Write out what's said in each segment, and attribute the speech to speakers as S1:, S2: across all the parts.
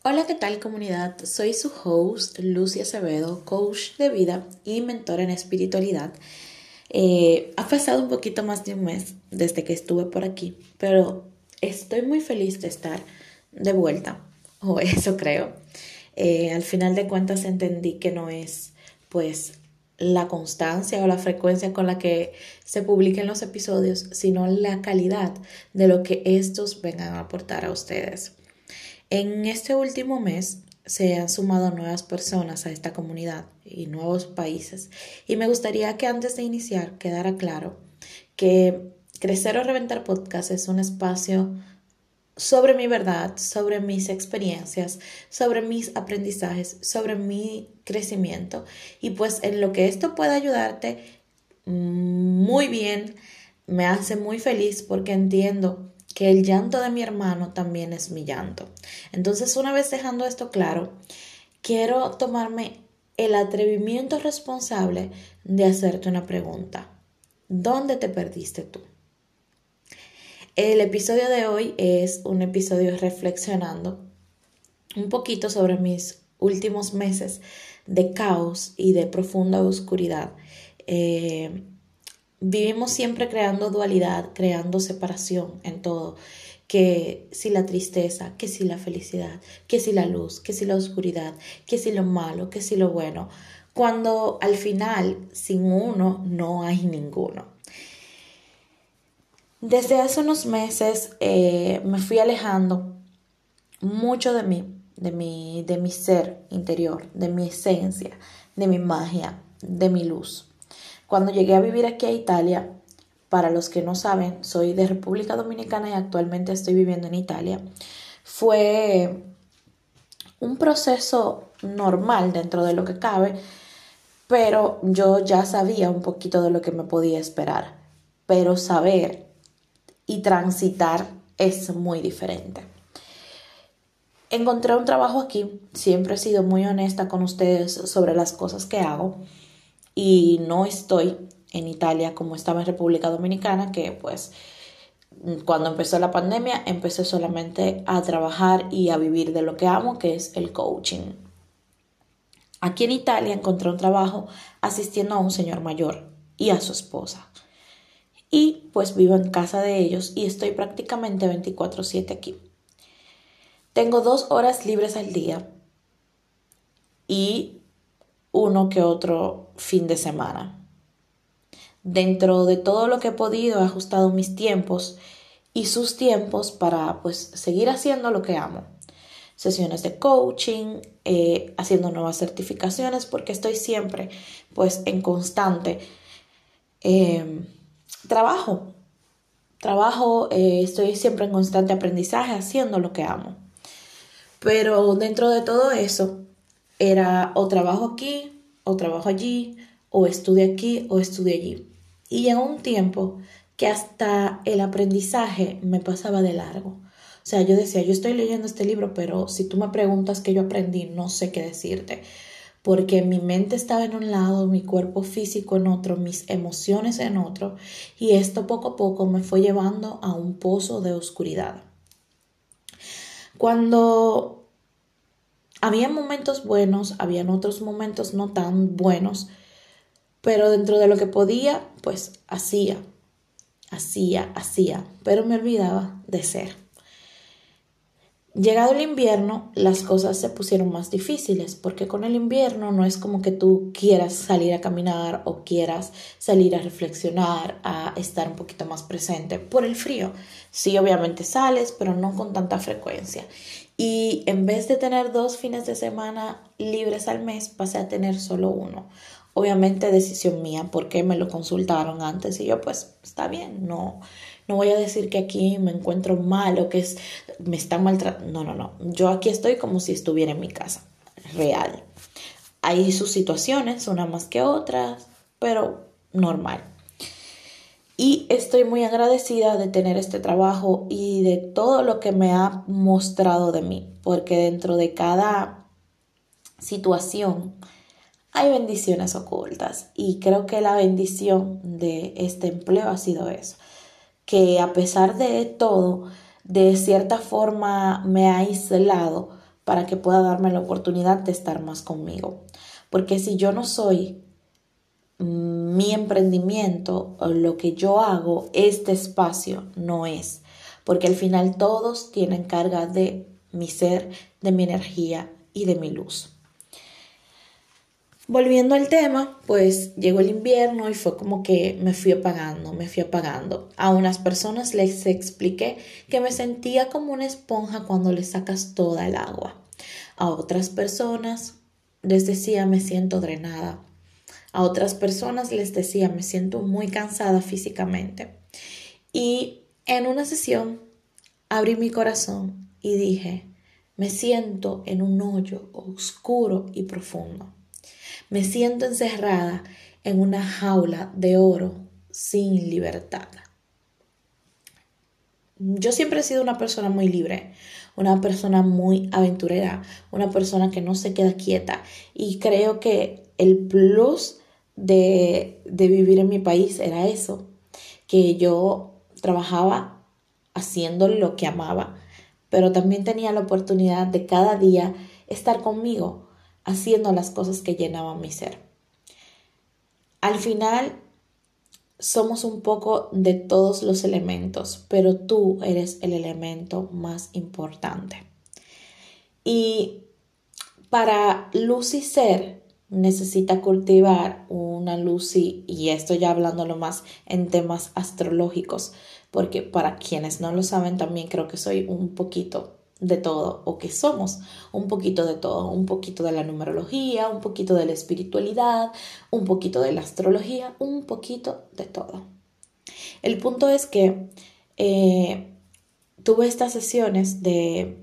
S1: Hola, ¿qué tal comunidad? Soy su host, Lucy Acevedo, coach de vida y mentora en espiritualidad. Ha pasado un poquito más de un mes desde que estuve por aquí, pero estoy muy feliz de estar de vuelta, o eso creo. Al final de cuentas entendí que no es pues la constancia o la frecuencia con la que se publiquen los episodios, sino la calidad de lo que estos vengan a aportar a ustedes. En este último mes se han sumado nuevas personas a esta comunidad y nuevos países. Y me gustaría que antes de iniciar quedara claro que Crecer o Reventar Podcast es un espacio sobre mi verdad, sobre mis experiencias, sobre mis aprendizajes, sobre mi crecimiento. Y pues en lo que esto pueda ayudarte, muy bien, me hace muy feliz porque entiendo que el llanto de mi hermano también es mi llanto. Entonces, una vez dejando esto claro, quiero tomarme el atrevimiento responsable de hacerte una pregunta. ¿Dónde te perdiste tú? El episodio de hoy es un episodio reflexionando un poquito sobre mis últimos meses de caos y de profunda oscuridad. Vivimos siempre creando dualidad, creando separación en todo. Que si la tristeza, que si la felicidad, que si la luz, que si la oscuridad, que si lo malo, que si lo bueno. Cuando al final, sin uno, no hay ninguno. Desde hace unos meses me fui alejando mucho de mí, de mi ser interior, de mi esencia, de mi magia, de mi luz. Cuando llegué a vivir aquí a Italia, para los que no saben, soy de República Dominicana y actualmente estoy viviendo en Italia, fue un proceso normal dentro de lo que cabe, pero yo ya sabía un poquito de lo que me podía esperar. Pero saber y transitar es muy diferente. Encontré un trabajo aquí, siempre he sido muy honesta con ustedes sobre las cosas que hago y no estoy en Italia como estaba en República Dominicana, que pues cuando empezó la pandemia empecé solamente a trabajar y a vivir de lo que amo, que es el coaching. Aquí en Italia encontré un trabajo asistiendo a un señor mayor y a su esposa. Y pues vivo en casa de ellos y estoy prácticamente 24/7 aquí. Tengo 2 horas libres al día y uno que otro fin de semana. Dentro de todo lo que he podido, he ajustado mis tiempos y sus tiempos para pues seguir haciendo lo que amo. Sesiones de coaching, haciendo nuevas certificaciones porque estoy siempre pues en constante eh, trabajo. Estoy siempre en constante aprendizaje haciendo lo que amo. Pero dentro de todo eso, era o trabajo aquí, o trabajo allí, o estudio aquí, o estudio allí. Y llegó un tiempo que hasta el aprendizaje me pasaba de largo. O sea, yo decía, yo estoy leyendo este libro, pero si tú me preguntas qué yo aprendí, no sé qué decirte. Porque mi mente estaba en un lado, mi cuerpo físico en otro, mis emociones en otro. Y esto poco a poco me fue llevando a un pozo de oscuridad. Cuando había momentos buenos, habían otros momentos no tan buenos, pero dentro de lo que podía, pues hacía, pero me olvidaba de ser. Llegado el invierno, las cosas se pusieron más difíciles, porque con el invierno no es como que tú quieras salir a caminar o quieras salir a reflexionar, a estar un poquito más presente por el frío. Sí, obviamente sales, pero no con tanta frecuencia. Y en vez de tener 2 fines de semana libres al mes, pasé a tener solo uno. Obviamente decisión mía, porque me lo consultaron antes y yo pues está bien, no voy a decir que aquí me encuentro mal o que me están maltratando. No. Yo aquí estoy como si estuviera en mi casa, real. Hay sus situaciones, unas más que otras, pero normal. Y estoy muy agradecida de tener este trabajo y de todo lo que me ha mostrado de mí, porque dentro de cada situación hay bendiciones ocultas y creo que la bendición de este empleo ha sido eso, que a pesar de todo, de cierta forma me ha aislado, para que pueda darme la oportunidad de estar más conmigo. Porque si yo no soy mi emprendimiento o lo que yo hago, este espacio no es. Porque al final todos tienen carga de mi ser, de mi energía y de mi luz. Volviendo al tema, pues llegó el invierno y fue como que me fui apagando. A unas personas les expliqué que me sentía como una esponja cuando le sacas toda el agua. A otras personas les decía me siento drenada. A otras personas les decía me siento muy cansada físicamente. Y en una sesión abrí mi corazón y dije, me siento en un hoyo oscuro y profundo. Me siento encerrada en una jaula de oro sin libertad. Yo siempre he sido una persona muy libre, una persona muy aventurera, una persona que no se queda quieta. Y creo que el plus de vivir en mi país era eso, que yo trabajaba haciendo lo que amaba, pero también tenía la oportunidad de cada día estar conmigo, haciendo las cosas que llenaban mi ser. Al final somos un poco de todos los elementos, pero tú eres el elemento más importante. Y para Lucy ser, necesita cultivar una Lucy, y esto ya hablándolo más en temas astrológicos, porque para quienes no lo saben, también creo que soy un poquito de todo, o que somos un poquito de todo, un poquito de la numerología, un poquito de la espiritualidad, un poquito de la astrología, un poquito de todo. El punto es que tuve estas sesiones de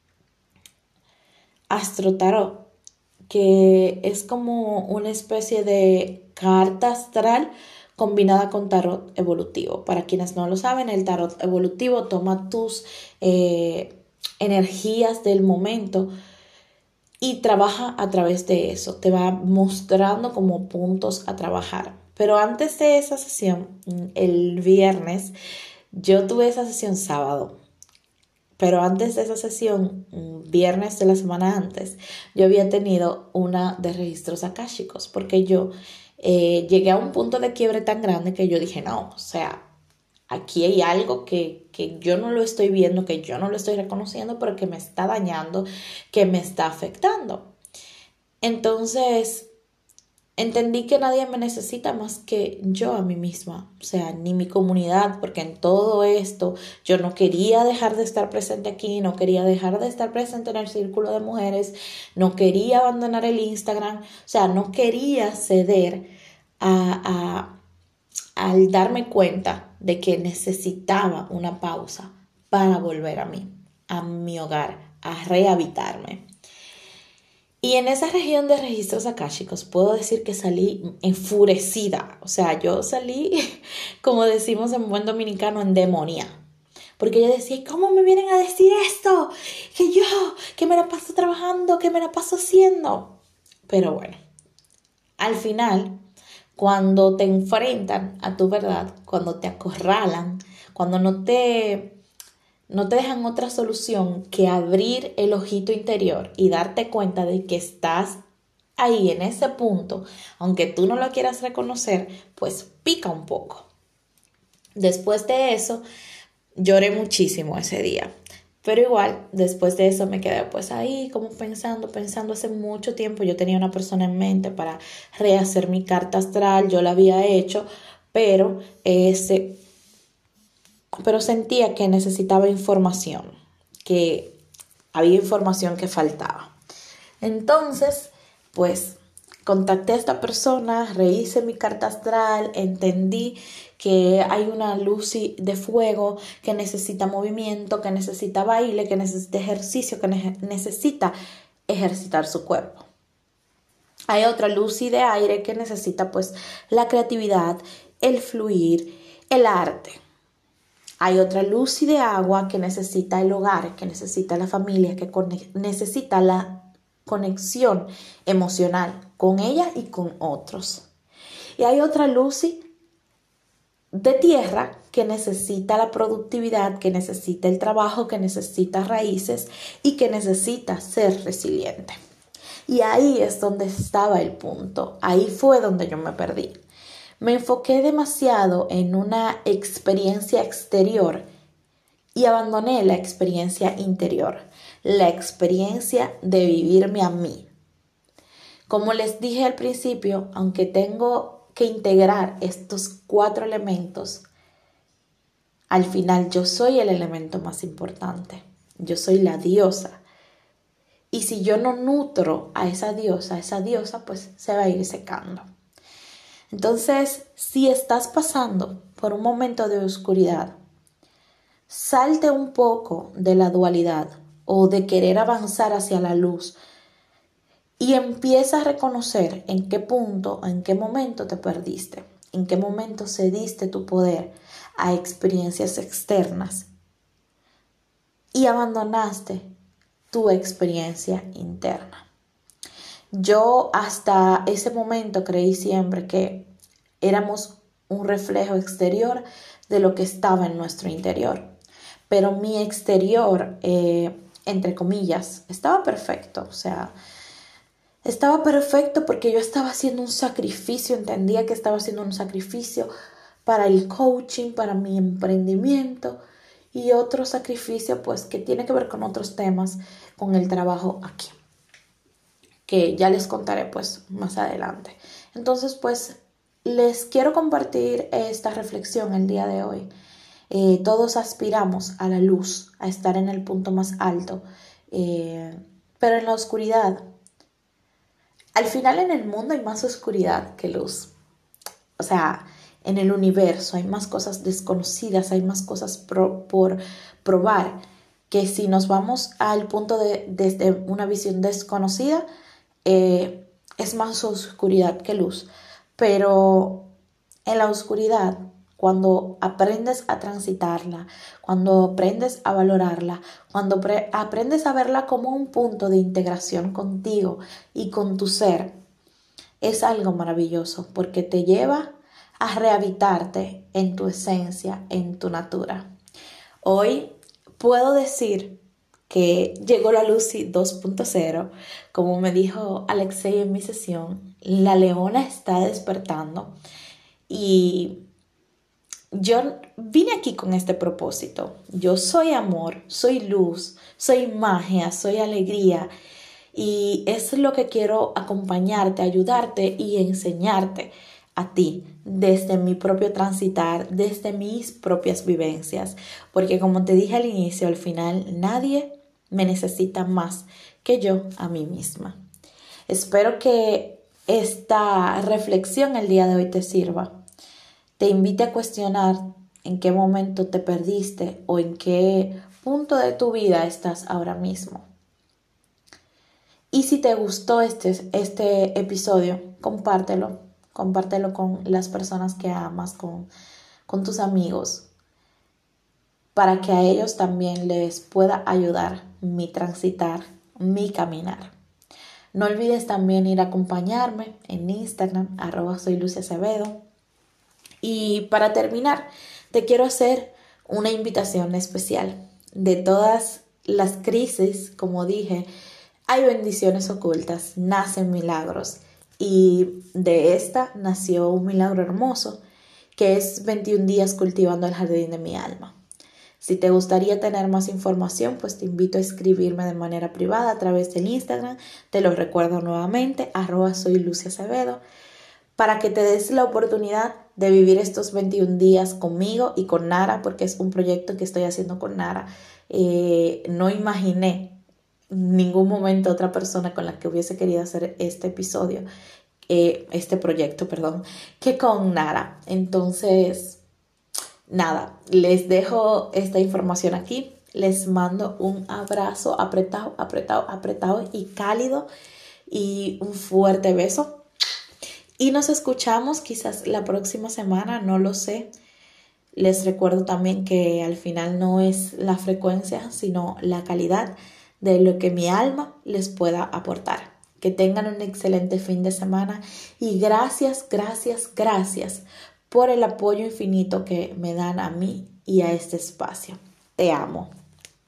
S1: Astro Tarot, que es como una especie de carta astral combinada con tarot evolutivo. Para quienes no lo saben, el tarot evolutivo toma tus energías del momento y trabaja a través de eso, te va mostrando como puntos a trabajar. Pero antes de esa sesión, el viernes, yo tuve esa sesión sábado. Pero antes de esa sesión, viernes de la semana antes, yo había tenido una de registros akáshicos, porque yo llegué a un punto de quiebre tan grande que yo dije, no, o sea, aquí hay algo que yo no lo estoy viendo, que yo no lo estoy reconociendo, pero que me está dañando, que me está afectando. Entonces, entendí que nadie me necesita más que yo a mí misma, o sea, ni mi comunidad, porque en todo esto yo no quería dejar de estar presente aquí, no quería dejar de estar presente en el círculo de mujeres, no quería abandonar el Instagram, o sea, no quería ceder al darme cuenta de que necesitaba una pausa para volver a mí, a mi hogar, a rehabitarme. Y en esa región de registros akáshicos puedo decir que salí enfurecida. O sea, yo salí, como decimos en buen dominicano, en demonía. Porque yo decía, ¿cómo me vienen a decir esto? Que me la paso trabajando, que me la paso haciendo. Pero bueno, al final, cuando te enfrentan a tu verdad, cuando te acorralan, cuando no te dejan otra solución que abrir el ojito interior y darte cuenta de que estás ahí en ese punto, aunque tú no lo quieras reconocer, pues pica un poco. Después de eso, lloré muchísimo ese día. Pero igual, después de eso me quedé pues ahí como pensando hace mucho tiempo. Yo tenía una persona en mente para rehacer mi carta astral, yo la había hecho, pero sentía que necesitaba información, que había información que faltaba. Entonces, pues contacté a esta persona, rehice mi carta astral, entendí que hay una Lucy de fuego que necesita movimiento, que necesita baile, que necesita ejercicio, que necesita ejercitar su cuerpo. Hay otra Lucy de aire que necesita pues la creatividad, el fluir, el arte. Hay otra Lucy de agua que necesita el hogar, que necesita la familia, que necesita la conexión emocional con ella y con otros. Y hay otra Lucy de tierra que necesita la productividad, que necesita el trabajo, que necesita raíces y que necesita ser resiliente. Y ahí es donde estaba el punto. Ahí fue donde yo me perdí. Me enfoqué demasiado en una experiencia exterior y abandoné la experiencia interior, la experiencia de vivirme a mí. Como les dije al principio, aunque tengo que integrar estos 4 elementos, al final yo soy el elemento más importante. Yo soy la diosa. Y si yo no nutro a esa diosa pues se va a ir secando. Entonces, si estás pasando por un momento de oscuridad, salte un poco de la dualidad o de querer avanzar hacia la luz y empieza a reconocer en qué punto, en qué momento te perdiste, en qué momento cediste tu poder a experiencias externas y abandonaste tu experiencia interna. Yo hasta ese momento creí siempre que éramos un reflejo exterior de lo que estaba en nuestro interior. Pero mi exterior, entre comillas, estaba perfecto. O sea, estaba perfecto porque yo estaba haciendo un sacrificio, entendía que estaba haciendo un sacrificio para el coaching, para mi emprendimiento y otro sacrificio pues que tiene que ver con otros temas, con el trabajo aquí, que ya les contaré pues más adelante. Entonces pues les quiero compartir esta reflexión el día de hoy. Todos aspiramos a la luz, a estar en el punto más alto, pero en la oscuridad, al final en el mundo hay más oscuridad que luz. O sea, en el universo hay más cosas desconocidas, hay más cosas por probar, que si nos vamos al punto desde una visión desconocida, es más oscuridad que luz. Pero en la oscuridad, cuando aprendes a transitarla, cuando aprendes a valorarla, cuando aprendes a verla como un punto de integración contigo y con tu ser, es algo maravilloso porque te lleva a rehabitarte en tu esencia, en tu natura. Hoy puedo decir que llegó la Lucy 2.0, como me dijo Alexei en mi sesión, la leona está despertando y yo vine aquí con este propósito. Yo soy amor, soy luz, soy magia, soy alegría y es lo que quiero acompañarte, ayudarte y enseñarte a ti desde mi propio transitar, desde mis propias vivencias, porque como te dije al inicio, al final nadie me necesita más que yo a mí misma. Espero que esta reflexión el día de hoy te sirva. Te invite a cuestionar en qué momento te perdiste o en qué punto de tu vida estás ahora mismo. Y si te gustó este episodio, compártelo con las personas que amas, con tus amigos, para que a ellos también les pueda ayudar mi transitar, mi caminar. No olvides también ir a acompañarme en Instagram, @soyluciacevedo. Y para terminar, te quiero hacer una invitación especial. De todas las crisis, como dije, hay bendiciones ocultas, nacen milagros. Y de esta nació un milagro hermoso, que es 21 días cultivando el jardín de mi alma. Si te gustaría tener más información, pues te invito a escribirme de manera privada a través del Instagram. Te lo recuerdo nuevamente, @soyluciacevedo, para que te des la oportunidad de vivir estos 21 días conmigo y con Nara, porque es un proyecto que estoy haciendo con Nara. No imaginé en ningún momento otra persona con la que hubiese querido hacer este proyecto, que con Nara. Entonces, nada, les dejo esta información aquí. Les mando un abrazo apretado y cálido y un fuerte beso. Y nos escuchamos quizás la próxima semana, no lo sé. Les recuerdo también que al final no es la frecuencia, sino la calidad de lo que mi alma les pueda aportar. Que tengan un excelente fin de semana y gracias por el apoyo infinito que me dan a mí y a este espacio. Te amo.